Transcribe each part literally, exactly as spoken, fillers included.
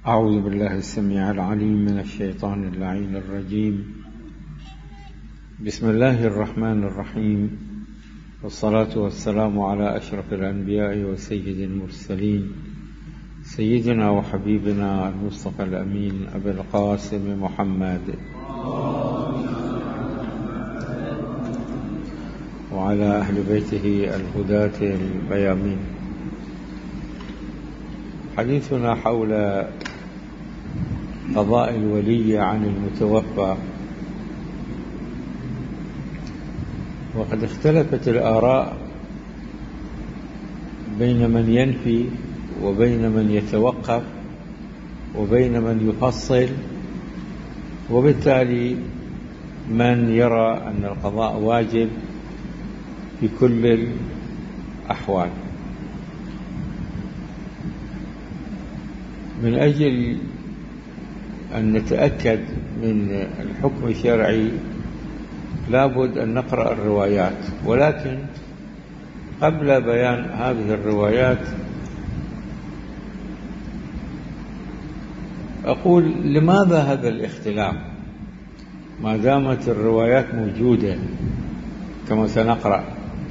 أعوذ بالله السميع العليم من الشيطان اللعين الرجيم. بسم الله الرحمن الرحيم، والصلاة والسلام على أشرف الأنبياء وسيد المرسلين، سيدنا وحبيبنا المصطفى الأمين أبي القاسم محمد وعلى أهل بيته الهداة البيامين. حديثنا حول قضاء الولي عن المتوفى، وقد اختلفت الآراء بين من ينفي وبين من يتوقف وبين من يفصل، وبالتالي من يرى أن القضاء واجب في كل الأحوال. من أجل أن نتأكد من الحكم الشرعي لابد أن نقرأ الروايات، ولكن قبل بيان هذه الروايات أقول لماذا هذا الاختلاف ما دامت الروايات موجودة كما سنقرأ،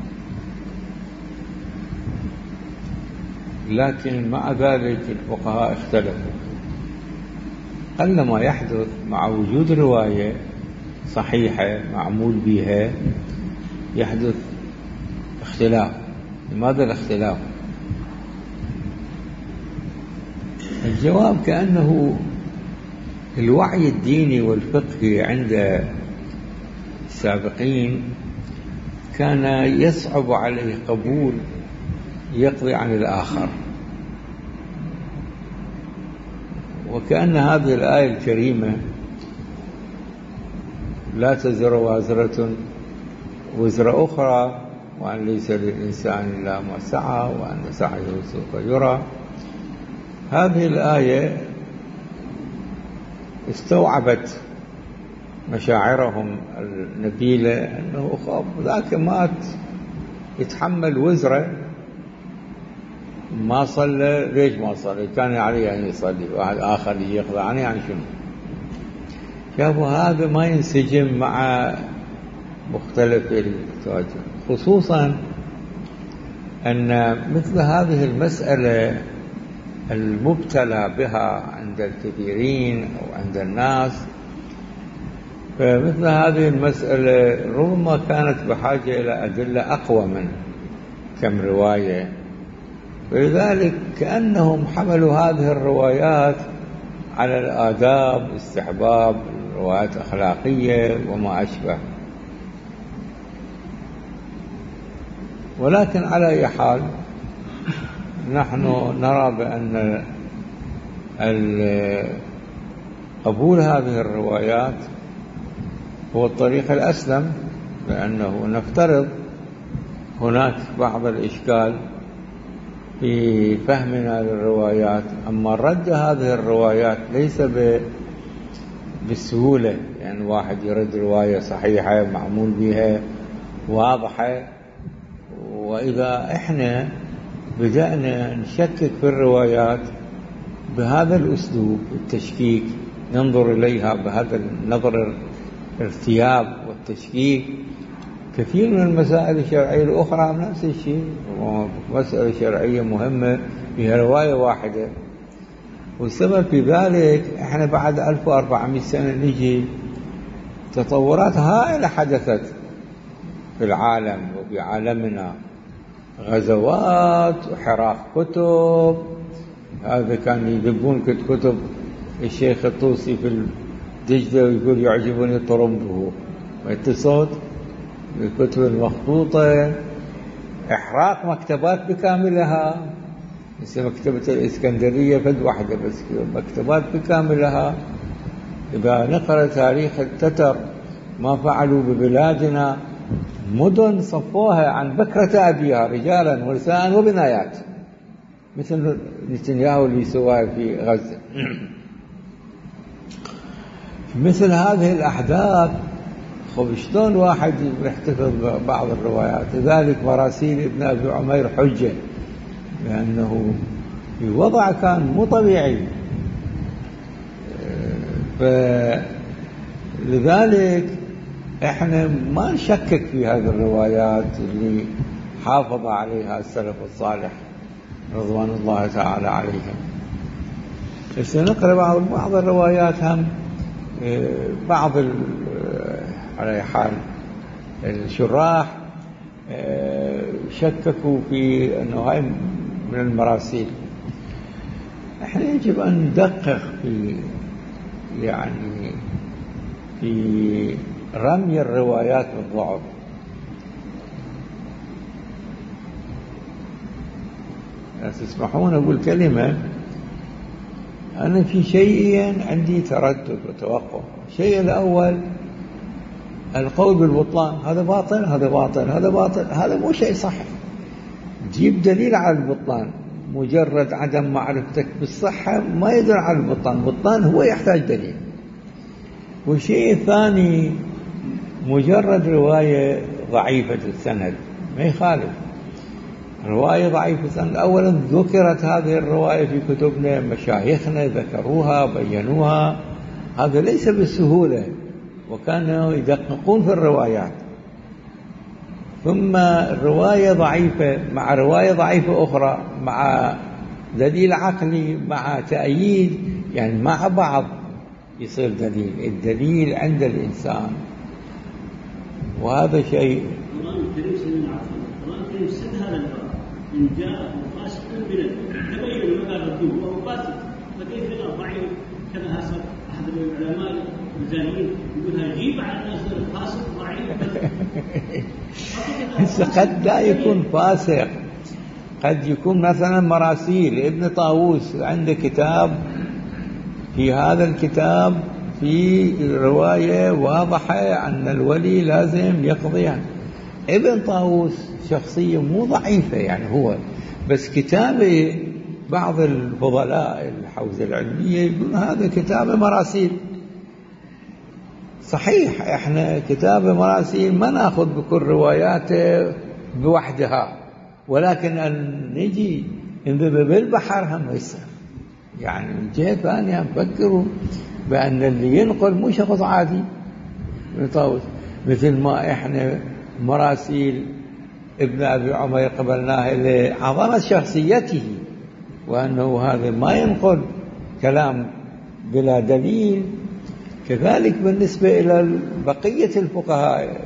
لكن مع ذلك الفقهاء اختلفوا. قل ما يحدث مع وجود رواية صحيحة معمول بها يحدث اختلاف. لماذا الاختلاف؟ الجواب كأنه الوعي الديني والفقهي عند السابقين كان يصعب عليه قبول يقضي عن الآخر، وكأن هذه الآية الكريمة لا تزر وازرة وزر أخرى، وأن ليس للإنسان إلا ما سعى وأن سعيه سوف يرى. هذه الآية استوعبت مشاعرهم النبيلة أنه خاف ذاك مات يتحمل وزره، ما صلى. ليش ما صلى؟ كان عليه أن يصلي، واحد آخر يقضى عنه، يعني شنو؟ شافوا هذا ما ينسجم مع مختلف التوجه، خصوصا أن مثل هذه المسألة المبتلى بها عند الكثيرين أو عند الناس، فمثل هذه المسألة ربما كانت بحاجة إلى أدلة أقوى من كم رواية، ولذلك كأنهم حملوا هذه الروايات على الآداب، استحباب، روايات أخلاقية وما أشبه. ولكن على أي حال نحن نرى بأن قبول هذه الروايات هو الطريق الأسلم، لأنه نفترض هناك بعض الإشكال في فهمنا للروايات، أما رد هذه الروايات ليس بالسهولة، يعني واحد يرد رواية صحيحة معمول بها واضحة، وإذا إحنا بدأنا نشكك في الروايات بهذا الأسلوب التشكيك، ننظر إليها بهذا النظر الارتياب والتشكيك، كثير من المسائل الشرعية الأخرى نفس الشيء، مسألة شرعية مهمة فيها رواية واحدة. والسبب في ذلك احنا بعد ألف وأربعمائة سنة نجي تطورات هائلة حدثت في العالم وفي عالمنا، غزوات وحراق كتب. هذا كان يذبون كتب الشيخ الطوسي في الدجلة ويقول يعجبني طرمبه والتصوت بالكتب المخطوطة، إحراق مكتبات بكاملها، مثل مكتبة الإسكندرية فد واحدة بس، مكتبات بكاملها. إذا نقرأ تاريخ التتر ما فعلوا ببلادنا، مدن صفوها عن بكرة أبيها رجالا ونساء وبنايات، مثل نتنياهو اللي سواه في غزة. مثل هذه الأحداث، خب شلون واحد يحتفظ بعض الروايات؟ لذلك مراسيل ابن أبي عمير حجة، لأنه في وضع كان مو طبيعي، فلذلك احنا ما نشكك في هذه الروايات اللي حافظ عليها السلف الصالح رضوان الله تعالى عليهم. سنقرأ بعض بعض الروايات هم بعض على حال الشراح شككوا في أنه هاي من المراسيل. احنا يجب أن ندقق في يعني في رمي الروايات بالضعف. تسمحون أقول كلمة، أنا في شيئين عندي تردد وتوقف. الشيء الأول القول بالبطلان، هذا باطل هذا باطل هذا باطل، هذا مو شيء صحيح. جيب دليل على البطلان، مجرد عدم معرفتك بالصحة ما يدل على البطلان، البطلان هو يحتاج دليل. والشيء الثاني مجرد رواية ضعيفة السند ما يخالف، رواية ضعيفة السند. أولا ذكرت هذه الرواية في كتبنا، مشايخنا ذكروها بينوها، هذا ليس بالسهولة، وكانوا يدققون في الروايات. ثم الرواية ضعيفة مع رواية ضعيفة أخرى مع دليل عقلي مع تأييد، يعني مع بعض يصير دليل. الدليل عند الإنسان، وهذا شيء القرآن الكريم سيدنا عفوا القرآن الكريم سد هذا الباب، إن جاء فاسق بلد تبين مدى ردوه وهو فاسق، فكيف لا ضعيف كما هسه أحد العلماء الميزانيين يقولها جيب على الناس الفاسق ضعيف. قد لا يكون فاسق، قد يكون مثلا مراسيل. ابن طاووس عنده كتاب، في هذا الكتاب في رواية واضحة أن الولي لازم يقضيها. ابن طاووس شخصية مو ضعيفة يعني هو، بس كتابه بعض الفضلاء الحوزة العلمية يقول هذا كتاب مراسيل. صحيح احنا كتاب مراسيل ما ناخذ بكل رواياته بوحدها، ولكن أن نجي نذبب بالبحر هم يصير. يعني من جهة ثانية نفكروا بأن اللي ينقل مو شخص عادي طاووس، مثل ما احنا مراسيل ابن أبي عمر قبلناه لعظمة شخصيته، وأنه هذا ما ينقل كلام بلا دليل. كذلك بالنسبة إلى بقية الفقهاء.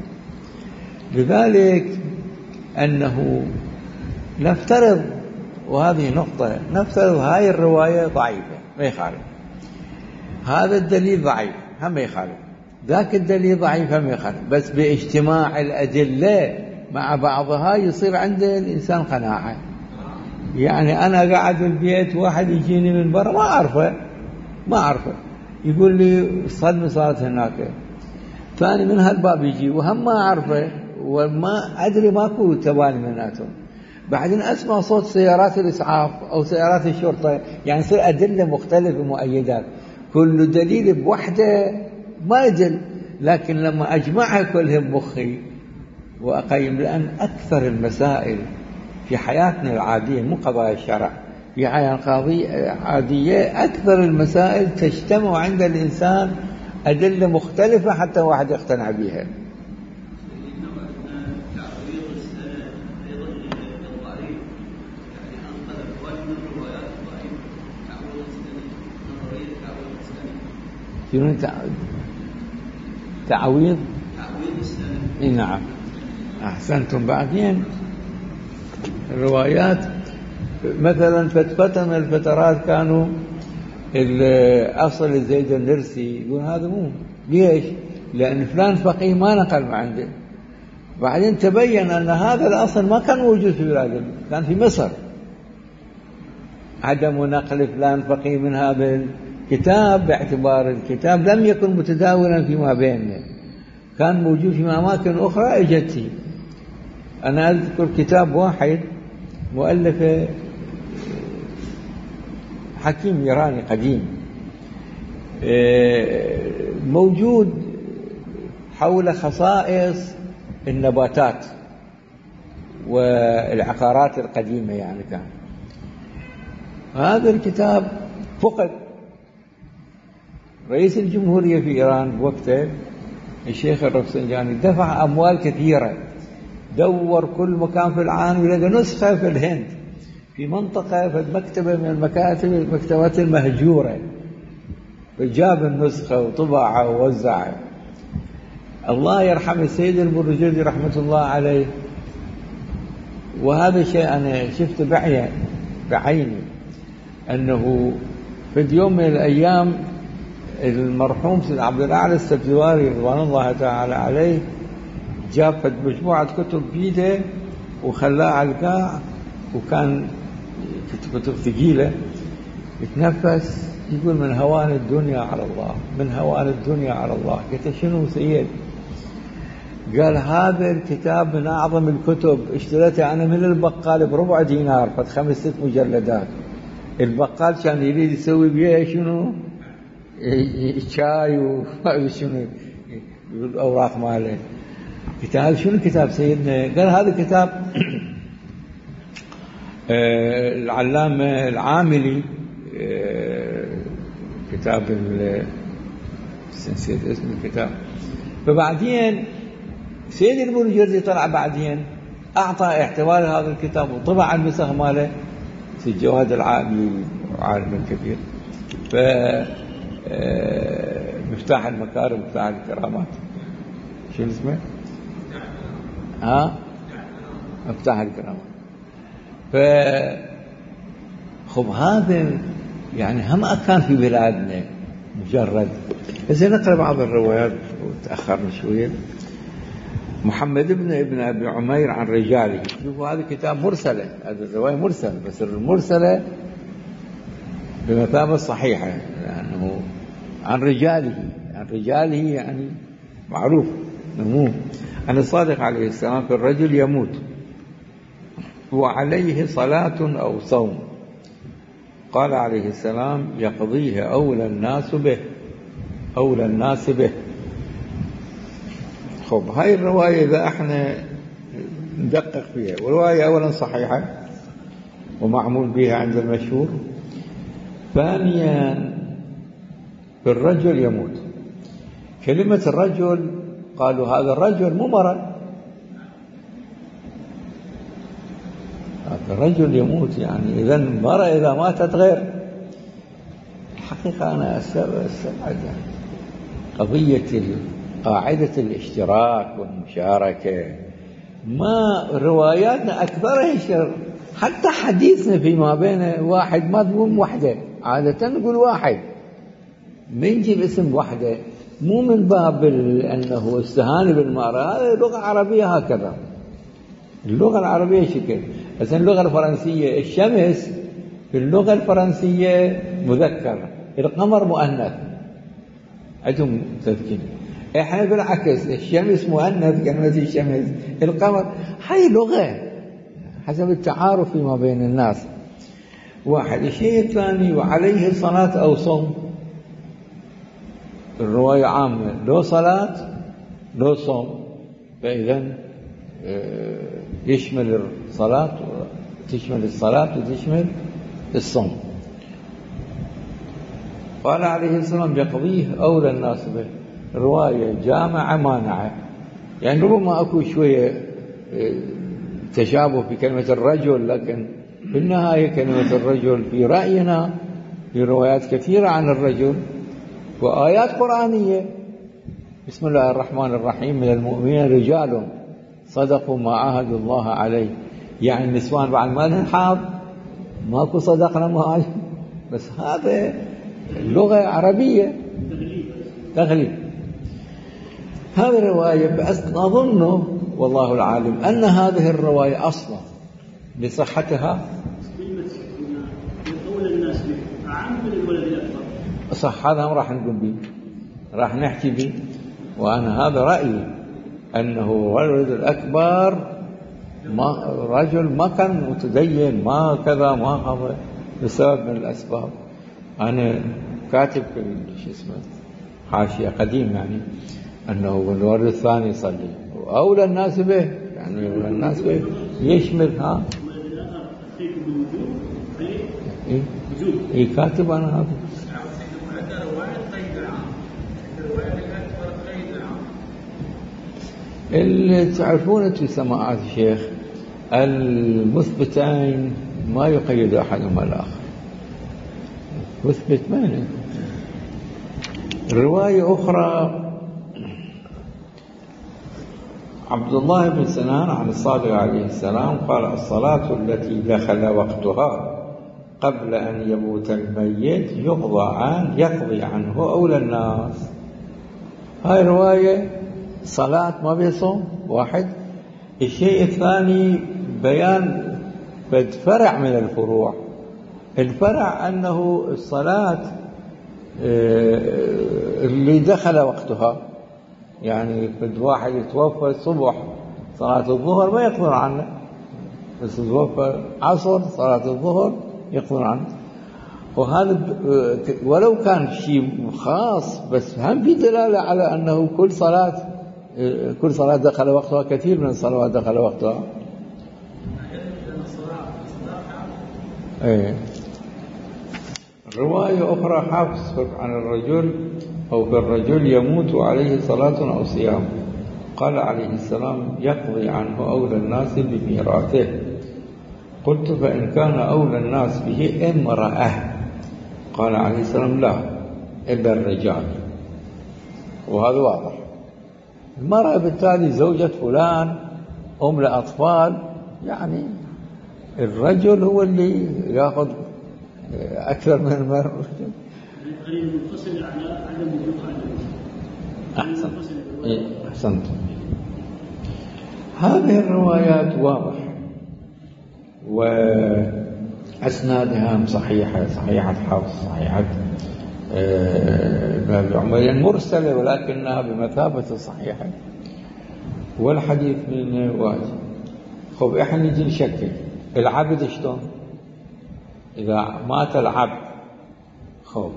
لذلك أنه نفترض، وهذه نقطة، نفترض هاي الرواية ضعيفة ما يخالف، هذا الدليل ضعيف هم ما يخالف، ذاك الدليل ضعيف هم يخالف، بس باجتماع الأدلة مع بعضها يصير عند الإنسان قناعة. يعني أنا قاعد في البيت واحد يجيني من برا ما أعرفه ما أعرفه يقول لي الصدمة صارت هناك، ثاني من هالباب يجي وهم ما أعرفه وما أدري ماكو تباني مناتهم، بعدين أسمع صوت سيارات الإسعاف أو سيارات الشرطة، يعني يصير أدلة مختلفة مؤيدات، كل دليل بوحده ما يدل. لكن لما أجمعها كلها بمخي وأقيم، لأن أكثر المسائل في حياتنا العادية مو قضايا الشرع، في حياة عادية أكثر المسائل تجتمع عند الإنسان أدلة مختلفة حتى واحد يقتنع بها. شنو تعويض؟ تعويض السند. نعم أحسنتم. بعدين الروايات مثلا فترة من الفترات كانوا الأصل زيد النرسي يقول هذا مو، ليش؟ لأن فلان فقيه ما نقل ما عنده، بعدين تبين أن هذا الأصل ما كان موجود في بلادنا، كان في مصر. عدم نقل فلان فقيه من هذا الكتاب باعتبار الكتاب لم يكن متداولا فيما بيننا، كان موجود في أماكن أخرى اجتي. أنا أذكر كتاب واحد مؤلفه حكيم إيراني قديم موجود حول خصائص النباتات والعقارات القديمة، يعني كان هذا الكتاب فقد، رئيس الجمهورية في إيران بوقته الشيخ الرفسنجاني دفع أموال كثيرة، دور كل مكان في العالم ولقى نسخة في الهند في منطقة في مكتبة من المكاتب المكتبات المهجورة، فجاب النسخة وطبعها ووزعها. الله يرحم السيد البرجردي رحمة الله عليه، وهذا شيء أنا شفته بعيني بعيني أنه في يوم من الأيام المرحوم سيد عبد الأعلى السبزواري رضوان الله تعالى عليه جاب مجموعة كتب بيده وخلاها على القاع، وكان كتب ثقيلة، يتنفس يقول من هوان الدنيا على الله، من هوان الدنيا على الله. قلت شنو سيد؟ قال هذا الكتاب من أعظم الكتب، اشتريته أنا من البقال بربع دينار، قد خمس ست مجلدات. البقال كان يريد يسوي بيه شنو؟ شاي وشنو الأوراق ماله. كتاب شنو كتاب سيدنا؟ قال هذا كتاب العلامة العاملي، كتاب نسيت اسم الكتاب. فبعدين سيد البرجردي طلع بعدين أعطى اعتبار هذا الكتاب وطبع النسخ ماله في الجواد العاملي عالم كبير. ف مفتاح المكارم مفتاح الكرامات، شو اسمه؟ ها مفتاح الكرامات. ف خب هذا يعني هم كان في بلادنا مجرد. إذا نقرأ بعض الروايات وتأخرنا شوية. محمد بن ابن أبي عمير عن رجاله، شوفوا هذا كتاب مرسلة، هذه الرواية مرسلة، بس المرسلة بمثابة صحيحة لأنه عن رجاله، عن رجاله يعني معروف نموه. أن الصادق عليه السلام في الرجل يموت وعليه صلاة أو صوم، قال عليه السلام يقضيه أولى الناس به، أولى الناس به. خب هاي الرواية إذا احنا ندقق فيها، والرواية أولا صحيحة ومعمول بها عند المشهور. ثانيا في الرجل يموت، كلمة الرجل قالوا هذا الرجل مو مرض، هذا الرجل يموت يعني إذا المرأة إذا ماتت غير. الحقيقة أنا أستبعد قضية قاعدة الاشتراك والمشاركة، ما رواياتنا أكثرها شر، حتى حديثنا فيما بين واحد ما تقول وحدة، عادة نقول واحد، ما نجيب اسم وحدة، مو من باب أنه استهان بالمرأة، هذه لغة عربية هكذا، اللغة العربية شكل. مثلا اللغة الفرنسية الشمس في اللغة الفرنسية مذكر، القمر مؤنث، عندهم تذكير. احنا بالعكس الشمس مؤنث كلمة الشمس، القمر، هاي لغة حسب التعارف فيما بين الناس. واحد. الشيء الثاني وعليه الصلاة أو صوم، الرواية عامة، لو صلاة لو صوم، فإذا يشمل الصلاة تشمل الصلاة وتشمل الصوم. قال عليه السلام يقضيه أولى الناس به، رواية جامعة مانعة، يعني ربما أكو شوية تشابه في كلمة الرجل، لكن في النهاية كلمة الرجل في رأينا في روايات كثيرة عن الرجل وآيات قرآنية. بسم الله الرحمن الرحيم من المؤمنين رجال صدقوا ما عاهدوا الله عليه، يعني النسوان بعد ما نحاض ماكو صدقنا ما، بس هذا اللغة عربية تغليب. هذه الرواية أظن والله العالم أن هذه الرواية أصلا لصحتها صح، هذا راح نقول به، راح نحكي به، وأنا هذا رأيي أنه الرجل الأكبر ما رجل ما كان متدين، ما كذا ما هذا بسبب من الأسباب. أنا كاتب شو اسمه حاشية قديم يعني أنه الورد الثاني يصلي وأولى الناس به، يعني أولى الناس به يشمل ها إيه إيه كاتب أنا هذا اللي تعرفون أنتم سماعات الشيخ المثبتين ما يقيد أحدهما الآخر، مثبت معنى. رواية أخرى عبد الله بن سنان عن الصادق عليه السلام قال: الصلاة التي دخل وقتها قبل أن يموت الميت يقضى عنه يقضي عنه أولى الناس. هاي رواية صلاة ما بيصوم واحد. الشيء الثاني بيان بد فرع من الفروع. الفرع أنه الصلاة اللي دخل وقتها، يعني بد واحد يتوفى الصبح صلاة الظهر ما يقضون عنه، بس يتوفى عصر صلاة الظهر يقضون عنه. وهذا ولو كان شيء خاص بس هم في دلالة على أنه كل صلاة كل صلاة دخل وقتها، كثير من الصلوات دخل وقتها. ايه. رواية أخرى حفص عن الرجل أو في الرجل يموت عليه صلاة أو صيام، قال عليه السلام: يقضي عنه أولى الناس بميراثه. قلت: فإن كان أولى الناس به امرأة؟ قال عليه السلام: لا، إلا الرجال. وهذا واضح. المرأة بالتالي زوجة فلان، أم لأطفال، يعني الرجل هو اللي يأخذ أكثر من المرأة. منفصل على عدم وجود أحسن. أحسنت. هذه الروايات واضحة وأسنادها صحيحة، صحيحة حفص، صحيحة ابن عمر، مرسلة ولكنها بمثابة الصحيحة. والحديث من واجب. خب إحنا نجي نشكل العبد شلون إذا مات العبد. خب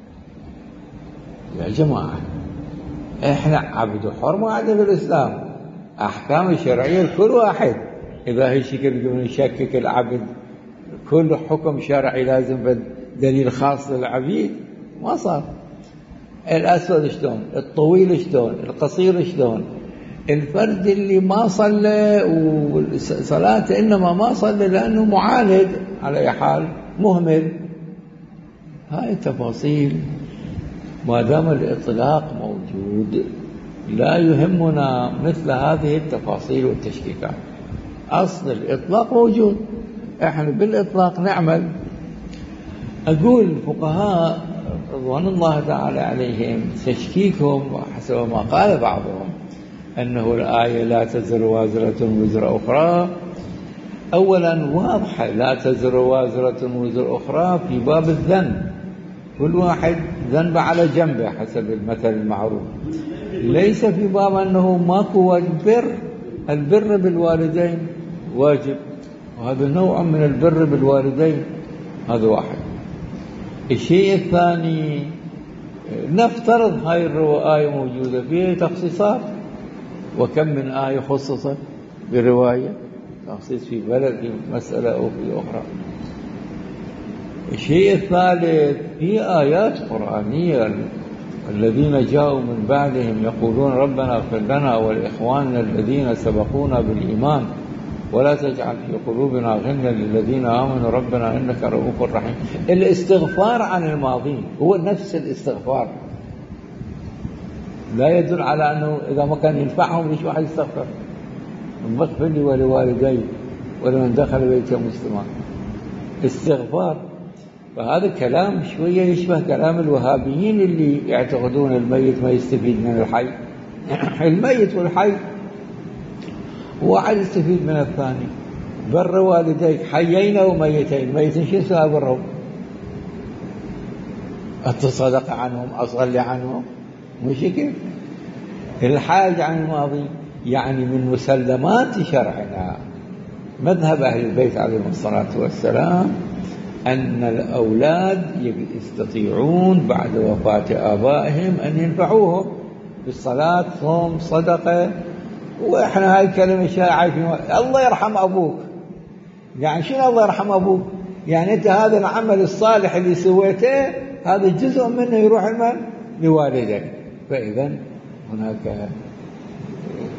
يا جماعة، إحنا عبد حر ما عندنا بالإسلام أحكام الشرعية لكل واحد. إذا هي شكل نشكك العبد كل حكم شرعي لازم بدليل خاص للعبيد، ما صار. الأسود شلون، الطويل شلون، القصير شلون. الفرد اللي ما صلى وصلاته إنما ما صلى لأنه معاند على أي حال، مهمل. هاي التفاصيل ما دام الإطلاق موجود لا يهمنا مثل هذه التفاصيل والتشكيكات. أصل الإطلاق موجود، إحنا بالإطلاق نعمل. أقول الفقهاء رضوان الله تعالى عليهم تشكيكهم حسب ما قال بعضهم أنه الآية لا تزر وازرة وزر أخرى. أولا واضحة، لا تزر وازرة وزر أخرى في باب الذنب، كل واحد ذنب على جنبه حسب المثل المعروف، ليس في باب أنه ماكو واجب. بر البر بالوالدين واجب، وهذا نوع من البر بالوالدين، هذا واحد. الشيء الثاني، نفترض هاي الآية موجودة فيها تخصيصات، وكم من آية خصصت برواية تخصيص في بلد في مسألة أو في أخرى. الشيء الثالث، في آيات قرآنية الذين جاءوا من بعدهم يقولون ربنا اغفر لنا ولإخواننا الذين سبقونا بالإيمان ولا تجعل في قلوبنا غلا للذين آمنوا ربنا إنك رؤوف رحيم. الاستغفار عن الماضين هو نفس الاستغفار، لا يدل على أنه إذا ما كان ينفعهم ليش واحد يستغفر. اغفر لي ولوالدي ولمن دخل بيت مسلما، استغفار. فهذا كلام شوية يشبه كلام الوهابيين اللي يعتقدون الميت ما يستفيد من الحي. الميت والحي واحد يستفيد من الثاني. بر والديك، حيين وميتين، ميتين شو يسوى برهم؟ أتصدق عنهم، أصلي عنهم، مش كيف. الحاج عن الماضي يعني من مسلمات شرعنا مذهب أهل البيت عليهم الصلاة والسلام أن الأولاد يستطيعون بعد وفاة آبائهم أن ينفعوهم بالصلاة، صوم، صدقة. وإحنا هاي الكلمة شائعة، الله يرحم أبوك. يعني شنو الله يرحم أبوك؟ يعني أنت هذا العمل الصالح اللي سويته هذا جزء منه يروح المال لوالديك. فإذا هناك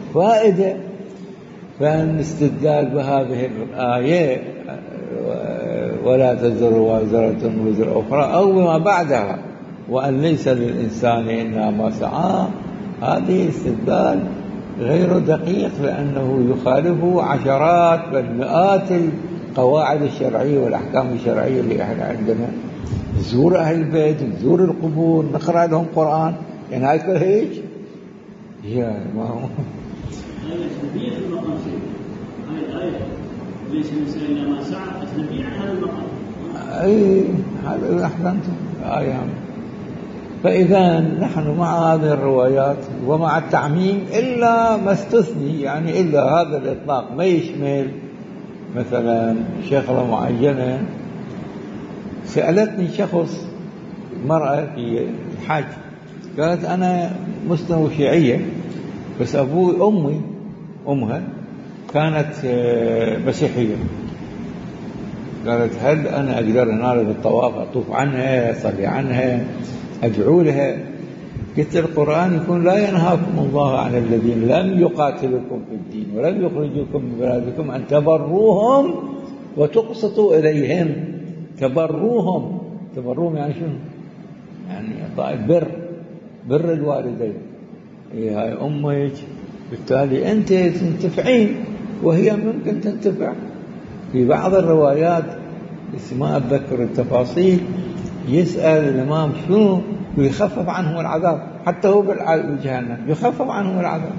فائدة. فالاستدلال بهذه الآية ولا تزر وازرة وزر أخرى أو ما بعدها وأن ليس للإنسان إلا ما سعى، هذه استدلال غير دقيق، لأنه يخالفه عشرات بل مئات القواعد الشرعية والأحكام الشرعية اللي احنا عندنا. نزور أهل البيت، نزور القبور، نقرأ لهم قرآن، يعني هاي كل هيك يا ما هو أجنبية في المقام شيء. هاي الآية ليس الإنسان إلا ما سعى أجنبية عن هذا المقام. أي هذا أحسنتم آية. فإذا نحن مع هذه الروايات ومع التعميم إلا ما استثني، يعني إلا هذا الإطلاق ما يشمل مثلا شغلة معينة. سألتني شخص مرأة في الحج قالت أنا مسلمة وشيعية بس أبوي أمي أمها كانت مسيحية. قالت هل أنا أقدر أنال بالطواف أطوف عنها أصلي عنها أدعو لها؟ قلت القرآن يكون لا ينهاكم الله عن الذين لم يقاتلوكم في الدين ولم يخرجوكم من بلادكم أن تبروهم وتقسطوا إليهم. تبروهم، تبروهم يعني شنو؟ يعني إعطاء البر، بر الوالدين. هي هاي أمك، بالتالي أنت تنتفعين وهي ممكن تنتفع. في بعض الروايات ما أتذكر التفاصيل يسأل الإمام شنو ويخفف عنهم العذاب، حتى هو بالجهنم يخفف عنهم العذاب.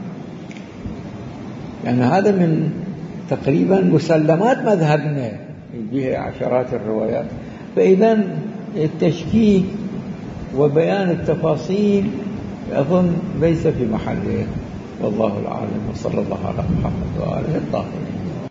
يعني هذا من تقريبا مسلمات مذهبنا بها عشرات الروايات. فإذا التشكيك وبيان التفاصيل أظن ليس في محله، والله العالم، وصلى الله على محمد وآله الطاهرين.